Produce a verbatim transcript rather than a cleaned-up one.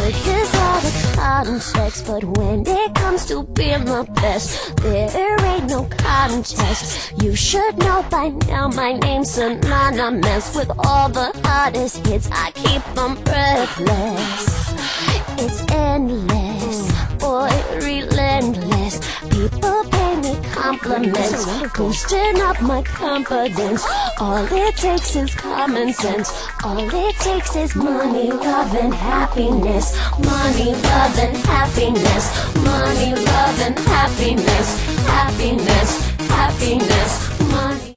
Good is all the context, but when it comes to being the best, there ain't no contest. You should know by now my name's synonymous with all the hottest hits. I keep them breathless. It's endless, boy, relentless. People pay me compliments, boosting up my confidence. All it takes is common sense. All it takes is money, love, and happiness. Money, love, and happiness. Money, love, and happiness. Happiness, happiness, money.